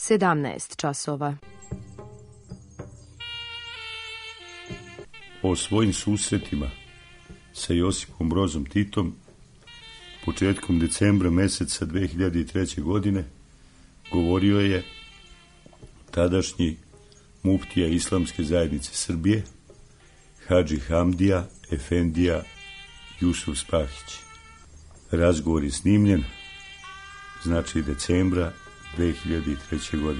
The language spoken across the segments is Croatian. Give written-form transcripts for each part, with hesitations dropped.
17 časova. O svojim susretima sa Josipom Brozom Titom početkom decembra meseca 2003. godine govorio je tadašnji muftija Islamske zajednice Srbije, Hadži Hamdija Efendija Jusuf Spahić. Razgovor je snimljen, znači decembra 2003. godine.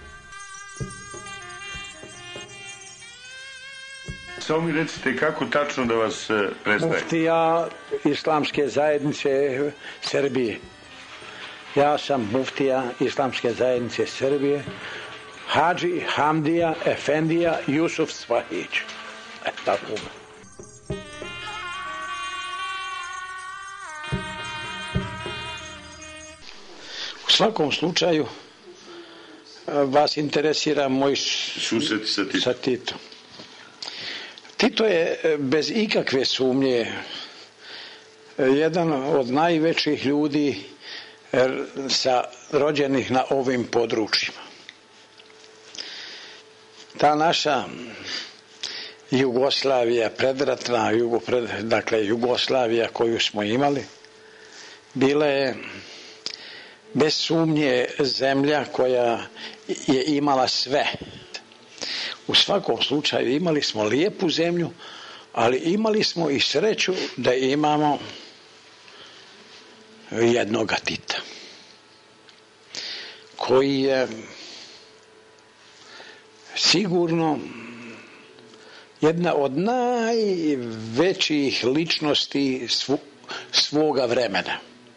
Samo mi recite kako tačno da vas predstavi. Muftija Islamske zajednice Srbije. Ja sam muftija Islamske zajednice Srbije, Hadži Hamdija Efendija Jusuf Spahić. Tako. U svakom slučaju vas interesira moj susret sa Titom. Tito je bez ikakve sumnje jedan od najvećih ljudi rođenih na ovim područjima. Ta naša Jugoslavija, predratna Jugoslavija koju smo imali, bila je bez sumnje zemlja koja je imala sve. U svakom slučaju imali smo lijepu zemlju, ali imali smo i sreću da imamo jednoga Tita, koji je sigurno jedna od najvećih ličnosti svoga vremena.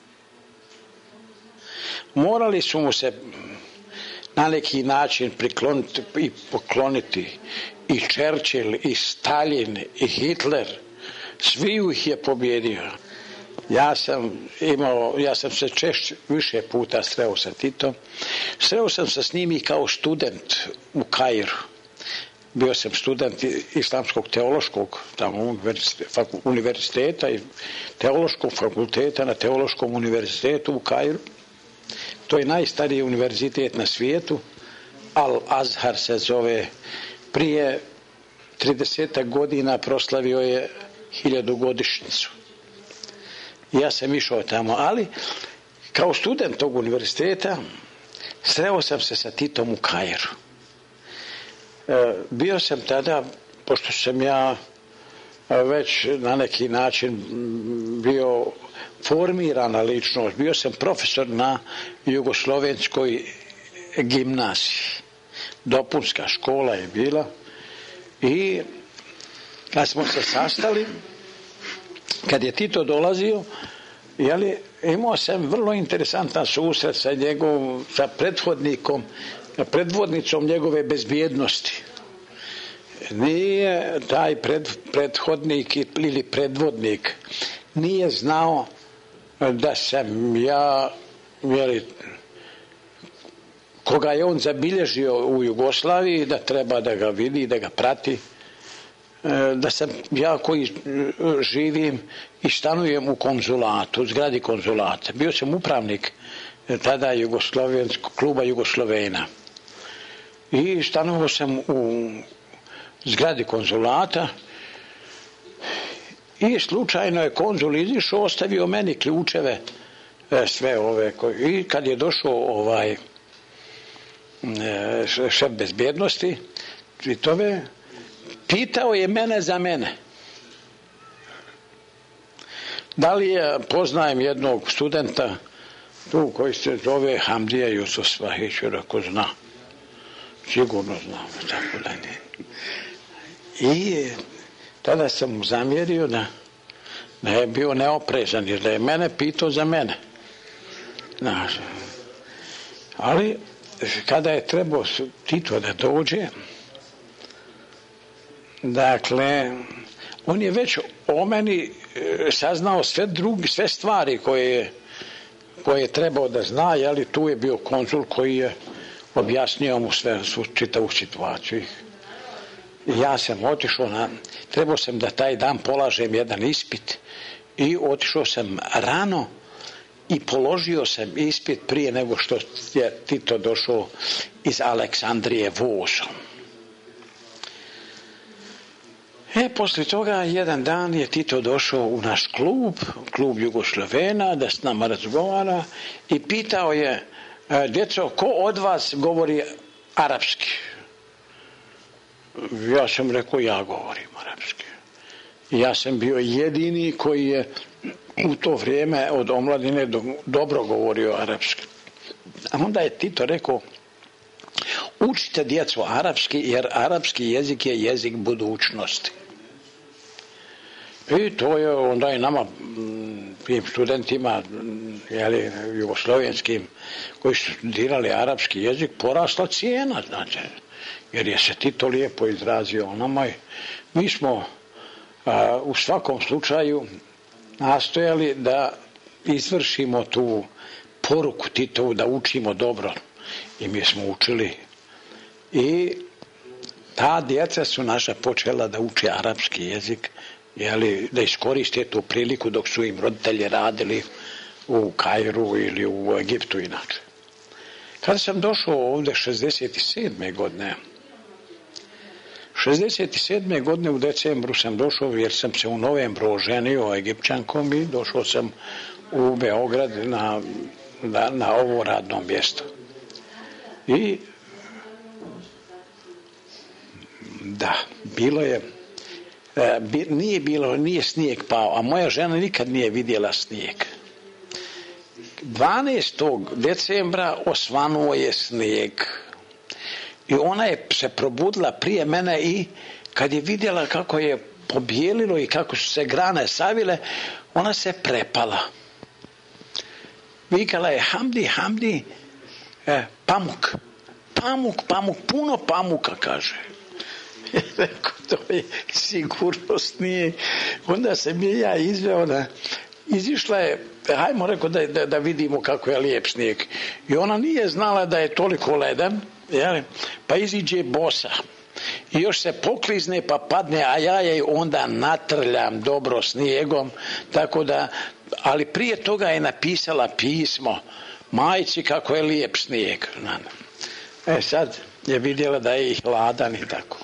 Morali su mu se na neki način prikloniti i pokloniti i Churchill, i Stalin, i Hitler. Svi ih je pobjedio. Ja sam se više puta sreo sa Titom. Sreo sam se s njim i kao student u Kairu. Bio sam student Islamskog teološkog univerziteta i teološkog fakulteta na Teološkom univerzitetu u Kairu. To je najstariji univerzitet na svijetu. Al-Azhar se zove. Prije 30 godina proslavio je 1000-godišnjicu. Ja sam išao tamo, ali kao student tog univerziteta sreo sam se sa Titom u Kairu. Bio sam tada, pošto sam ja već na neki način bio formirana ličnost, bio sam profesor na Jugoslovenskoj gimnaziji. Dopunska škola je bila i kad smo se sastali, kad je Tito dolazio, imao sam vrlo interesantan susret sa predvodnicom njegove bezbjednosti. Nije taj prethodnik ili predvodnik nije znao da sam ja, koga je on zabilježio u Jugoslaviji, da treba da ga vidi, da ga prati, da sam ja koji živim i stanujem u konzulatu, u zgradi konzulata. Bio sam upravnik tada kluba Jugoslovena. I stanovao sam u zgradi konzulata i slučajno je konzul izišao, ostavio meni ključeve sve ove. I kad je došao šef bezbjednosti, pitao je mene za mene. Da li ja poznajem jednog studenta tu koji se zove Hamdija Jusuf Spahić? Rekao, zna. Sigurno znam. Tako da ne. I tada sam mu zamjerio da je bio neoprezan, jer da je mene pitao za mene. Znaš. Ali kada je trebao Tito da dođe, dakle, on je već o meni saznao sve stvari koje je trebao da zna, ali tu je bio konzul koji je objasnio mu čitavu situaciju. Ja sam otišao trebao sam da taj dan polažem jedan ispit i otišao sam rano i položio sam ispit prije nego što je Tito došao iz Aleksandrije vozom. Poslije toga jedan dan je Tito došao u naš klub Jugoslavena, da s nama razgovara i pitao je: djeco, ko od vas govori arapski? Ja sam rekao: ja govorim arapski. Ja sam bio jedini koji je u to vrijeme od omladine dobro govorio arapski. A onda je Tito rekao: učite djecu arapski, jer arapski jezik je jezik budućnosti. I to je onda i nama, tim studentima jugoslovenskim koji su studirali arapski jezik, porasla cijena, znači, jer je se Tito lijepo izrazio o nama. Mi smo u svakom slučaju nastojali da izvršimo tu poruku Titovu, da učimo dobro, i mi smo učili. I ta djeca su naša počela da uče arapski jezik, da iskoriste tu priliku dok su im roditelji radili u Kairu ili u Egiptu inače. Kada sam došao ovdje 67. godine u decembru sam došao, jer sam se u novembru oženio Egipćankom i došao sam u Beograd na ovo radno mjesto. I da, bilo je, nije snijeg pao, a moja žena nikad nije vidjela snijeg. 12. decembra osvanuo je snijeg i ona je se probudila prije mene i kad je vidjela kako je pobijelilo i kako su se grane savile, ona se prepala. Vikala je: hamdi, hamdi, pamuk, puno pamuka, kaže. Rekao: to je sigurno snijeg. Onda sam ja izveo, izišla je, hajmo, rekao da vidimo kako je lijep snijeg. I ona nije znala da je toliko ledan, pa iziđe bosa i još se poklizne pa padne, a ja je onda natrljam dobro snijegom, tako da, ali prije toga je napisala pismo majci kako je lijep snijeg. Sad je vidjela da je i hladan i tako.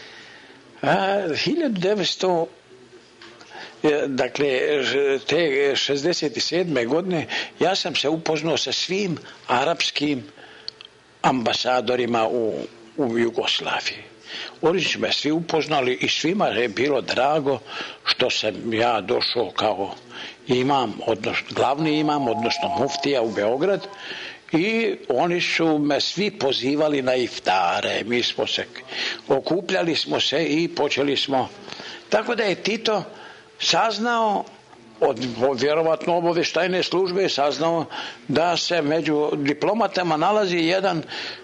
1900, dakle, te 67. godine ja sam se upoznao sa svim arapskim ambasadorima u Jugoslaviji. Oni su me svi upoznali i svima je bilo drago što sam ja došao kao glavni imam, odnosno muftija u Beograd, i oni su me svi pozivali na iftare. Mi smo se okupljali smo se i počeli smo. Tako da je Tito saznao od vjerovatno obavještajne službe, saznao da se među diplomatama nalazi jedan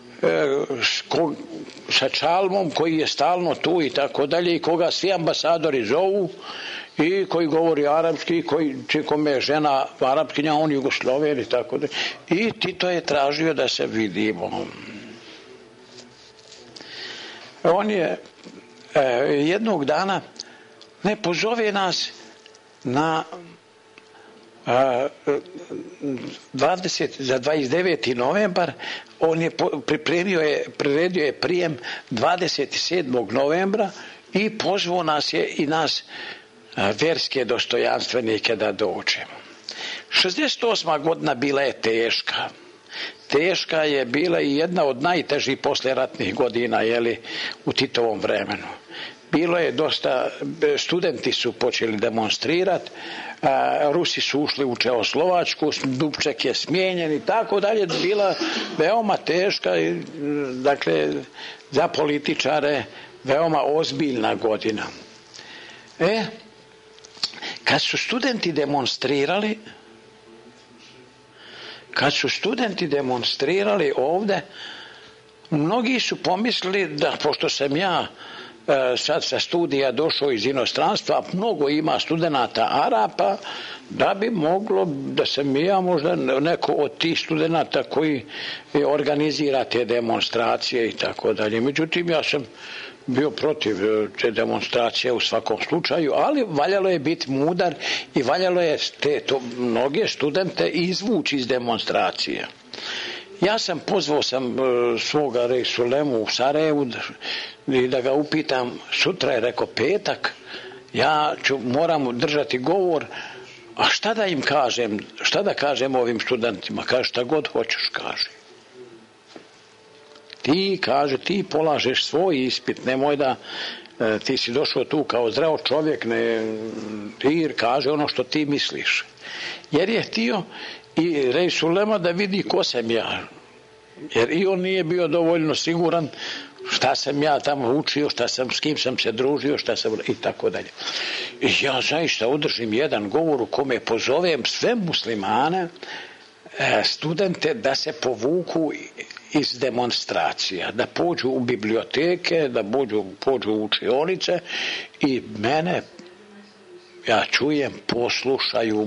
sa čalmom koji je stalno tu i tako dalje, i koga svi ambasadori zovu i koji govori arapski, kome je žena arapkinja, on Jugosloven i tako dalje. I Tito je tražio da se vidimo. On je jednog dana pozove nas na za 29. novembar. On je priredio je prijem 27. novembra i pozvao nas je i nas verske dostojanstvenike da dođemo. 68. godina bila je teška. Teška je bila i jedna od najtežih poslijeratnih godina, u Titovom vremenu. Bilo je dosta, studenti su počeli demonstrirati, Rusi su ušli u Čehoslovačku, Dubček je smijenjen i tako dalje. Bila veoma teška, dakle, za političare veoma ozbiljna godina. Kad su studenti demonstrirali ovdje, mnogi su pomislili da, pošto sam ja sad sa studija došao iz inostranstva, mnogo ima studenata Arapa, da bi moglo da sam ja možda neko od tih studenata koji organizira te demonstracije i tako dalje. Međutim, ja sam bio protiv te demonstracije u svakom slučaju, ali valjalo je biti mudar i valjalo je mnoge studente izvući iz demonstracije. Ja sam pozvao svoga Rejsulemu u Sarajevu i da ga upitam, sutra je rekao petak, moram držati govor, a šta da im kažem, šta da kažem ovim studentima? Kaže, šta god hoćeš, kaže. Ti polažeš svoj ispit, nemoj da ti si došao tu kao zdrav čovjek, ti kaže ono što ti misliš. Jer je htio i Rejsulema da vidi ko sam ja. Jer i on nije bio dovoljno siguran šta sam ja tamo učio, s kim sam se družio, i tako dalje. I ja zaista održim jedan govor u kome pozovem sve muslimane, studente, da se povuku iz demonstracija, da pođu u biblioteke, da pođu u učionice i mene, ja čujem, poslušaju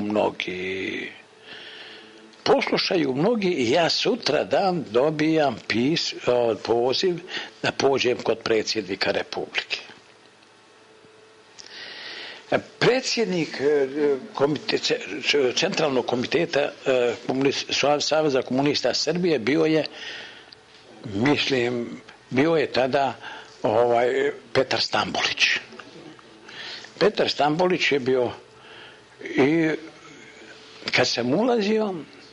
mnogi i ja sutra dan dobijam poziv da pođem kod predsjednika Republike. Predsjednik Centralnog komiteta Saveza komunista Srbije bio je tada Petar Stambolić. Petar Stambolić je bio i kad sam ulazio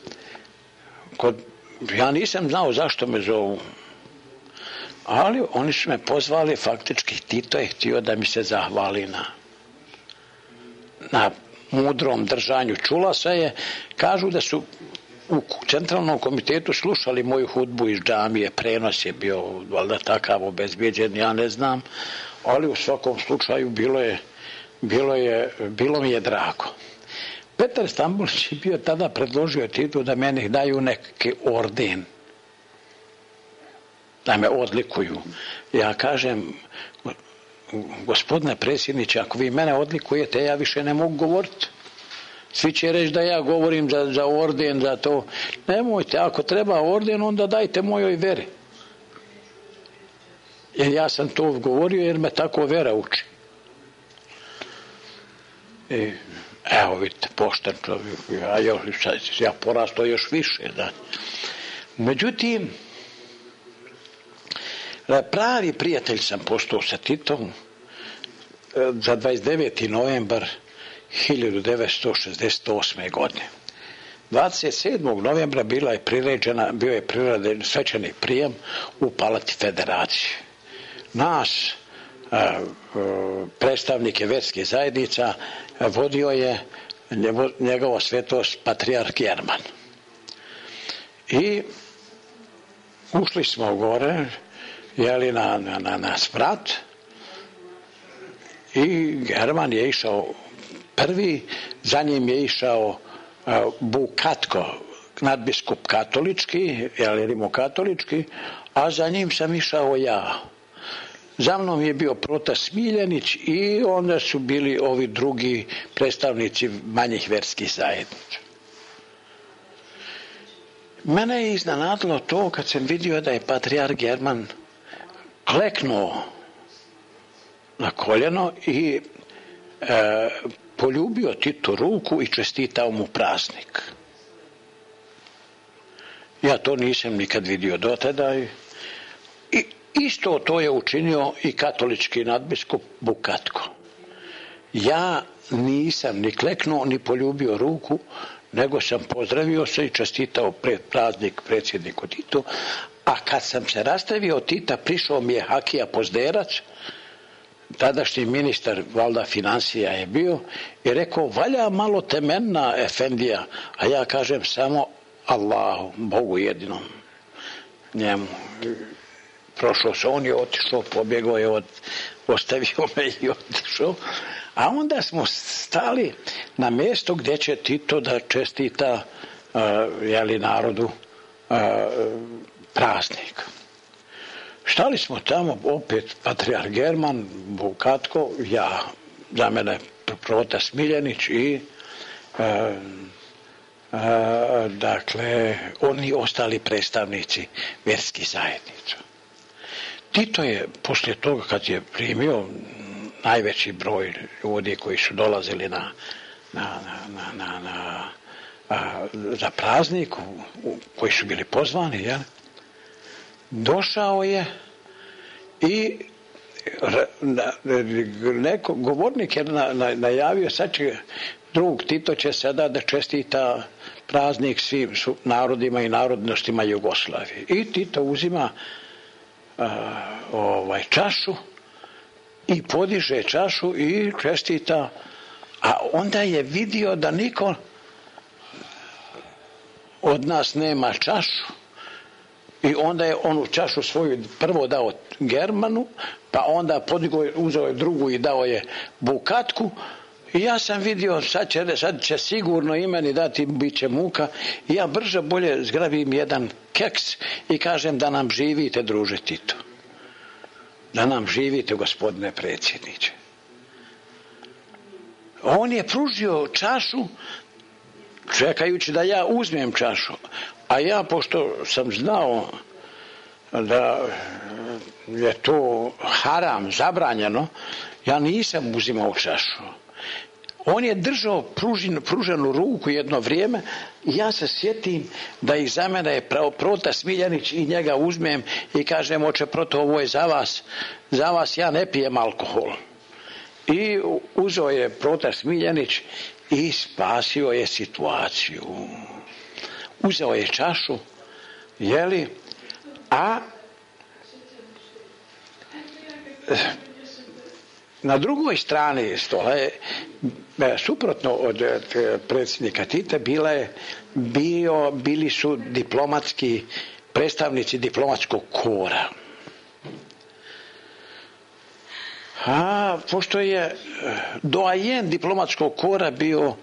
ja nisam znao zašto me zovu, ali oni su me pozvali, faktički Tito je htio da mi se zahvali na mudrom držanju čulasa kažu da su u Centralnom komitetu slušali moju hudbu iz džamije, prenos je bio valjda takav obezbijeđen, ja ne znam, ali u svakom slučaju bilo mi je drago. Petar Stambolić je bio tada predložio Titu da meni daju neki orden, da me odlikuju. Ja kažem, gospodine predsjedniče, ako vi mene odlikujete, ja više ne mogu govoriti. Svi će reći da ja govorim za orden, za to. Nemojte, ako treba orden, onda dajte mojoj veri. Jer ja sam to govorio jer me tako vera uči. I evo vidite, pošten čovjek, ja porastao još više. Da. Međutim, pravi prijatelj sam postao sa Titom za 29. novembar 1968. godine. 27. novembra bio je priređen svečani prijem u Palati Federacije. Nas, predstavnike verskih zajednica, vodio je njegova svetost patrijarh German. I ušli smo gore, na sprat, i German je išao prvi, za njim je išao Bukatko, nadbiskup katolički, rimokatolički, a za njim sam išao ja. Za mnom je bio protas Smiljanić i onda su bili ovi drugi predstavnici manjih verskih zajednica. Mene je iznenadilo to kad sam vidio da je patrijarh German kleknuo na koljeno i poljubio Titu ruku i čestitao mu praznik. Ja to nisam nikad vidio do tada. I isto to je učinio i katolički nadbiskup Bukatko. Ja nisam ni kleknuo ni poljubio ruku, nego sam pozdravio se i čestitao praznik predsjedniku Titu, a kad sam se rastavio od Tita, prišao mi je Hakija Pozderac, tadašnji ministar valjda financija je bio, i rekao, valja malo temenna efendija, a ja kažem samo Allahu, Bogu jedinom, njemu. Prošao se, on je otišao, pobjegao je, ostavio me i otišao, a onda smo stali na mjesto gdje će Tito da čestita narodu praznik. Stali smo tamo, opet patrijarh German, Bukatko, ja, za mene protas Smiljanić i oni ostali predstavnici verskih zajednica. Tito je poslije toga kad je primio najveći broj ljudi koji su dolazili za praznik, koji su bili pozvani, jel? Došao je i govornik je najavio, sad će drug Tito će sada da čestita praznik svim narodima i narodnostima Jugoslavije. I Tito uzima čašu i podiže čašu i čestita, a onda je vidio da niko od nas nema čašu i onda je onu čašu svoju prvo dao Germanu, pa onda uzeo je drugu i dao je Bukatku. I ja sam vidio, sad će sigurno i meni dati, bit će muka. I ja brže bolje zgrabim jedan keks i kažem da nam živite, druže Tito. Da nam živite, gospodine predsjedniče. On je pružio čašu čekajući da ja uzmem čašu. A ja, pošto sam znao da je to haram, zabranjeno, ja nisam uzimao čašu. On je držao pruženu ruku jedno vrijeme i ja se sjetim da iza mene je Prota Smiljanić i njega uzmem i kažem, oče Proto, ovo je za vas ja ne pijem alkohol. I uzeo je Prota Smiljanić i spasio je situaciju. Uzeo je čašu, jeli, a na drugoj strani stola je, suprotno od predsjednika Tita, bili su diplomatski predstavnici diplomatskog kora. A pošto je doajen diplomatskog kora bio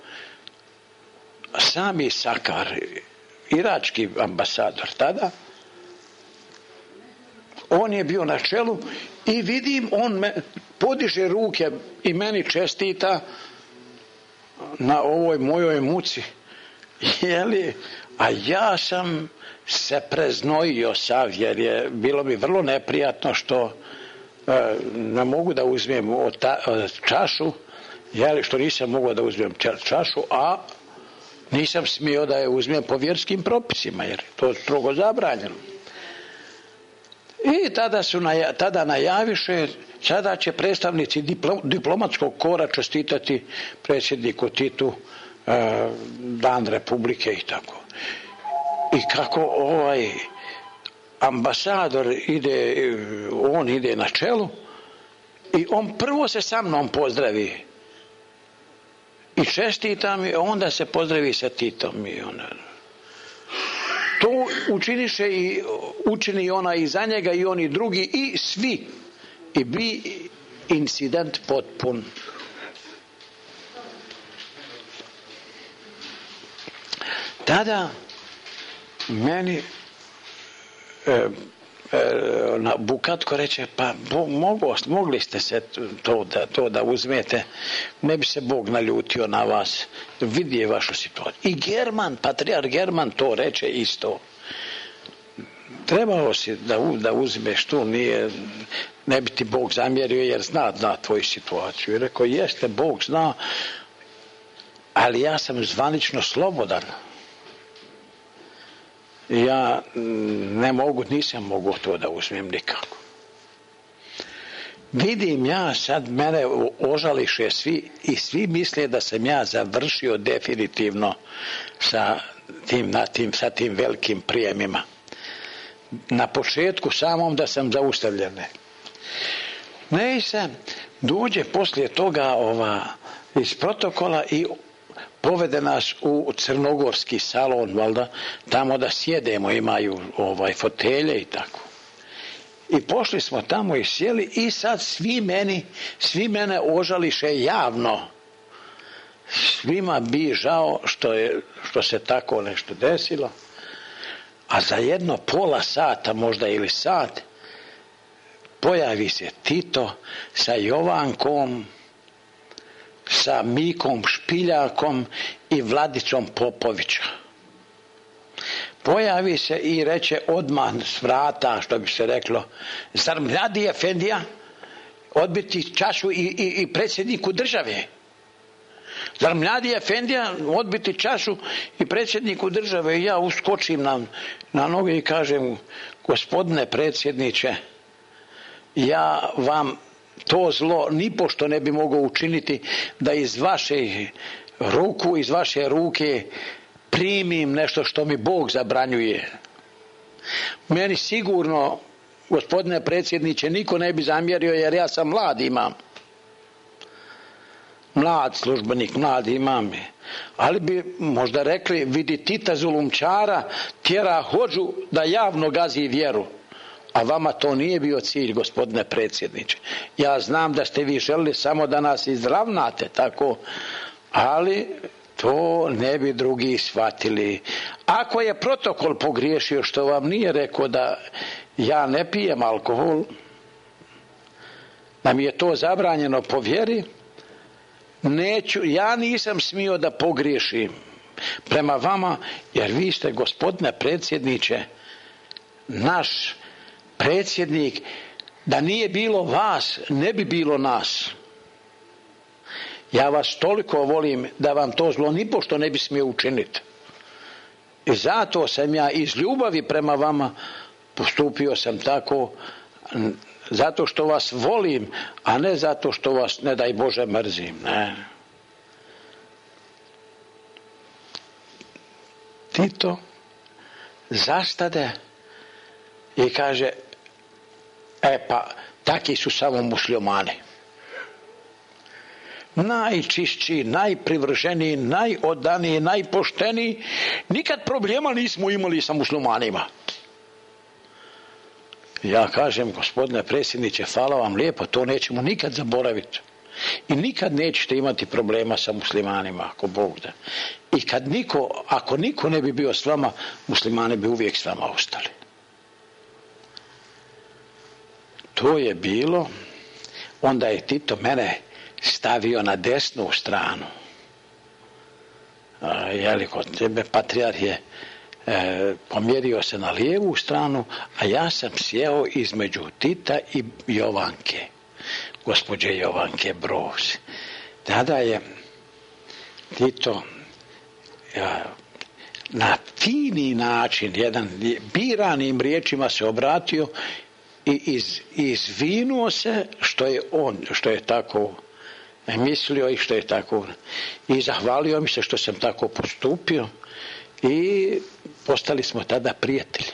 Sami Sakar, irački ambasador tada, on je bio na čelu i vidim, on podiže ruke i meni čestita na ovoj mojoj muci. Jeli? A ja sam se preznojio sav, jer je bilo mi vrlo neprijatno što ne mogu da uzmem čašu, jeli, što nisam mogao da uzmem čašu, a nisam smio da je uzmem po vjerskim propisima, jer to je strogo zabranjeno. I tada najaviše, sada će predstavnici diplomatskog kora čestitati predsjedniku Titu Dan Republike i tako. I kako ambasador on ide na čelu i on prvo se sa mnom pozdravi i čestita mi, onda se pozdravi sa Titom i to učini ona i za njega i oni drugi i svi. I bi incident potpun. Tada meni na Bukatko reče, pa mogli ste se to da uzmete, ne bi se Bog naljutio na vas, vidi je vašu situaciju. I patrijarh German to reče isto. Trebalo si da uzmeš tu, ne bi ti Bog zamjerio jer zna tvoju situaciju. I rekao, jeste, Bog zna, ali ja sam zvanično slobodan. Ja nisam mogao to da uzmem nikako. Vidim ja, sad mene ožališe svi i svi misle da sam ja završio definitivno sa tim velikim prijemima. Na početku samom da sam zaustavljen. Nisam. Dođe poslije toga iz protokola i povede nas u crnogorski salon, valjda, tamo da sjedemo, imaju fotelje i tako. I pošli smo tamo i sjeli i sad svi mene ožališe javno. Svima bi žao što se tako nešto desilo. A za jedno pola sata, možda ili sat, pojavi se Tito sa Jovankom, sa Mikom Špiljakom i Vladicom Popovića. pojavi se i reče odmah s vrata, što bi se reklo, zar mladi efendija odbiti čašu i predsjedniku države? Zar mladi efendija odbiti čašu i predsjedniku države? I ja uskočim na noge i kažem, gospodine predsjedniče, ja vam to zlo nipošto ne bi mogao učiniti da iz vaše ruke primim nešto što mi Bog zabranjuje. Meni sigurno, gospodine predsjedniče, niko ne bi zamjerio, jer ja sam mlad službenik, mlad imam. Ali bi možda rekli, vidi Tita zulumčara tjera hodžu da javno gazi vjeru. A vama to nije bio cilj, gospodine predsjedniče. Ja znam da ste vi želili samo da nas izravnate, tako, ali to ne bi drugi shvatili. Ako je protokol pogriješio što vam nije rekao da ja ne pijem alkohol, da mi je to zabranjeno po vjeri, ja nisam smio da pogriješim prema vama, jer vi ste, gospodine predsjedniče, naš predsjednik. Da nije bilo vas, ne bi bilo nas. Ja vas toliko volim da vam to zlo nipošto ne bi smio učiniti. I zato sam ja iz ljubavi prema vama postupio sam tako, zato što vas volim, a ne zato što vas, ne daj Bože, mrzim. Ne. Tito zastade i kaže, pa taki su samo muslimani. Najčišći, najprivrženiji, najodaniji, najpošteniji. Nikad problema nismo imali sa muslimanima. Ja kažem, gospodine predsjedniče, hvala vam lijepo, to nećemo nikad zaboraviti. I nikad nećete imati problema sa muslimanima, ako Bog da. I ako niko ne bi bio s vama, muslimani bi uvijek s vama ostali. To je bilo. Onda je Tito mene stavio na desnu stranu. Kod tebe patrijarh je pomjerio se na lijevu stranu, a ja sam sjeo između Tita i Jovanke, gospođe Jovanke Broz. Tada je Tito na fini način, jedan biranim riječima se obratio i izvinuo se što je tako mislio i što je tako, i zahvalio mi se što sam tako postupio i postali smo tada prijatelji.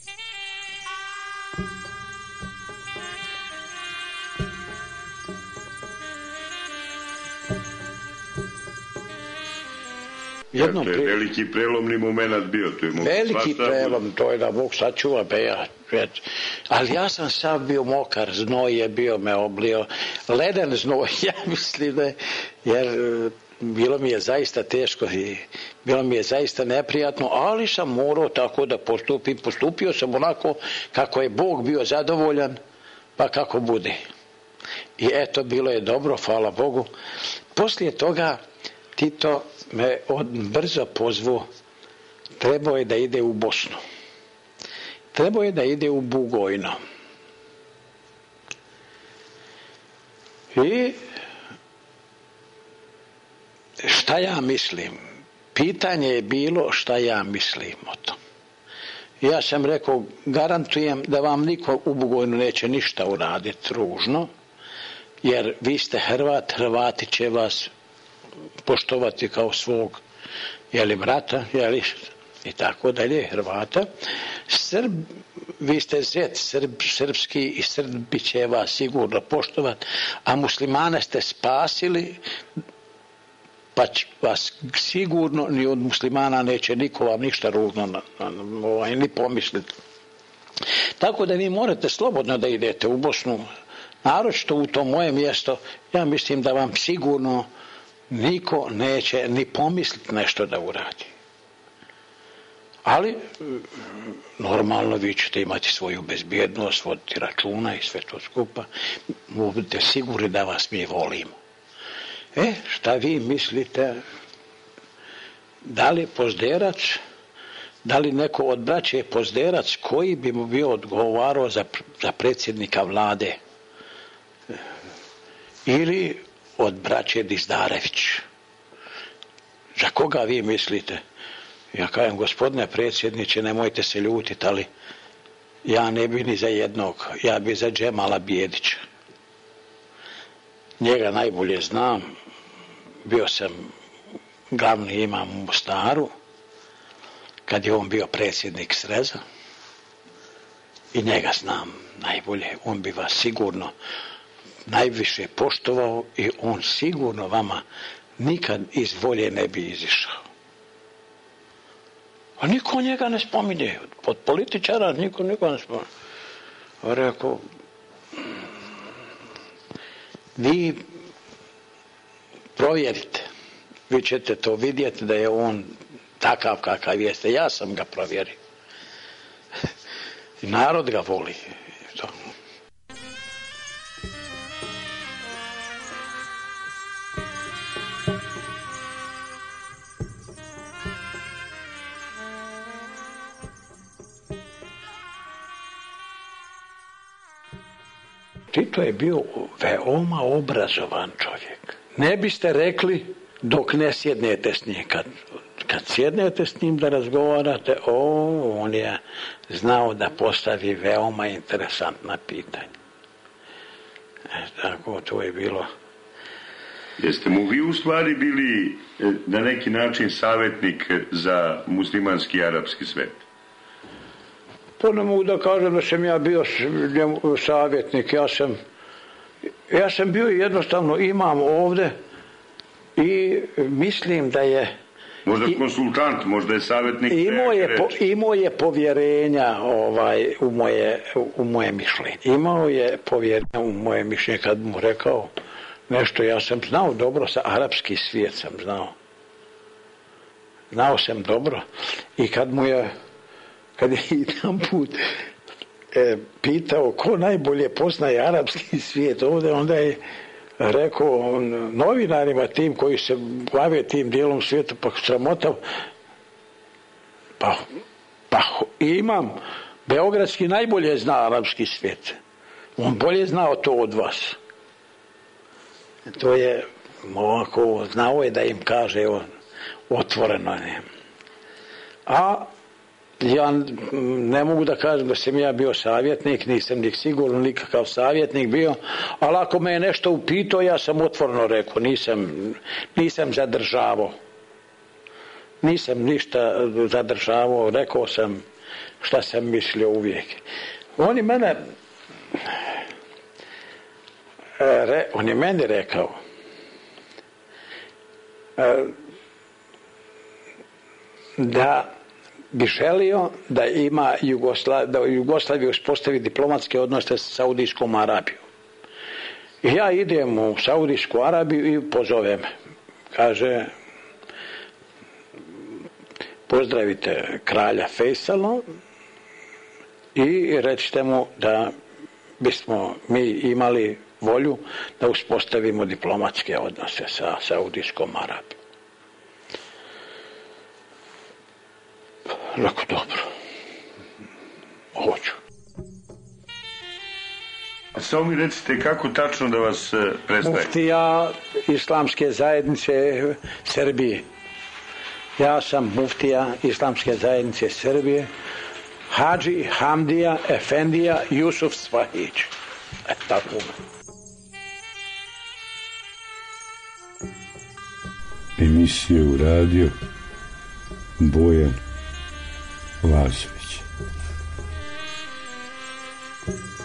To je veliki prelomni moment bio. Veliki prelom, to je da Bog sačuva. Ali ja sam sav bio mokar, znoj je bio me oblio, leden znoj, ja mislim da jer bilo mi je zaista teško i bilo mi je zaista neprijatno, ali sam morao tako da postupim. Postupio sam onako kako je Bog bio zadovoljan, pa kako bude. I eto, bilo je dobro, hvala Bogu. Poslije toga Tito me brzo pozvao, trebao je da ide u Bosnu. Trebao je da ide u Bugojno. I šta ja mislim? Pitanje je bilo šta ja mislim o tom. Ja sam rekao, garantujem da vam niko u Bugojnu neće ništa uraditi ružno, jer vi ste Hrvat, Hrvati će vas poštovati kao svog brata, i tako dalje, Hrvata. Vi ste zet srpski i Srbi će vas sigurno poštovati, a muslimane ste spasili, pa vas sigurno ni od muslimana neće niko vam ništa ružno ni pomisliti. Tako da vi morate slobodno da idete u Bosnu, naročito u to moje mjesto. Ja mislim da vam sigurno niko neće ni pomisliti nešto da uradi. Ali normalno vi ćete imati svoju bezbjednost, voditi računa i sve to skupa. Budite sigurni da vas mi volimo. Šta vi mislite? Da li Pozderac da li neko od braće Pozderac koji bi mu bio odgovarao za predsjednika vlade, ili od braće Dizdarević. Za koga vi mislite? Ja kažem, gospodine predsjedniče, nemojte se ljutiti, ali ja ne bi ni za jednog, ja bi za Džemala Bijedića. Njega najbolje znam, bio sam glavni imam u Mostaru, kad je on bio predsjednik Sreza, i njega znam najbolje. On bi vas sigurno najviše poštovao i on sigurno vama nikad iz volje ne bi izišao. A niko njega ne spominje. Od političara niko ne spominje. Rekao, vi provjerite. Vi ćete to vidjeti da je on takav kakav jeste. Ja sam ga provjerio. I narod ga voli. To. Tito je bio veoma obrazovan čovjek. Ne biste rekli dok ne sjednete s njim. Kad sjednete s njim da razgovarate, on je znao da postavi veoma interesantna pitanja. Tako to je bilo. Jeste mu vi u stvari bili na neki način savjetnik za muslimanski i arapski svet? To ne mogu da kažem da sam ja bio savjetnik. Ja sam bio jednostavno imam ovdje i mislim da je... Možda konsultant, možda je savjetnik. Imao je povjerenja u moje mišljenje. Imao je povjerenja u moje mišljenje. Kad mu rekao nešto, ja sam znao dobro, sa arapski svijet sam znao. Znao sam dobro. I kad je jedan put pitao ko najbolje poznaje arapski svijet ovdje, onda je rekao novinarima tim koji se bave tim dijelom svijeta, pa sramota, pa imam beogradski najbolje zna arapski svijet. On bolje znao to od vas. To je ovako, znao je da im kaže otvoreno. Ne. A ja ne mogu da kažem da sam ja bio savjetnik, nisam nik sigurno nikakav savjetnik bio, ali ako me je nešto upitao, ja sam otvoreno rekao, nisam zadržavao. Nisam ništa zadržavao, rekao sam šta sam mislio uvijek. On je meni rekao da bi želio da da Jugoslavija uspostavi diplomatske odnose sa Saudijskom Arabijom. I ja idem u Saudijsku Arabiju i pozove me. Kaže, pozdravite kralja Fejsala i recite mu da bismo mi imali volju da uspostavimo diplomatske odnose sa Saudijskom Arabijom. Rekao, dobro, hoću. A samo mi recite kako tačno da vas predstavi? Muftija Islamske zajednice Srbije. Ja sam muftija Islamske zajednice Srbije, Hadži Hamdija Efendija Jusuf Svahić. Tako. Emisiju uradio Bojan Lazović.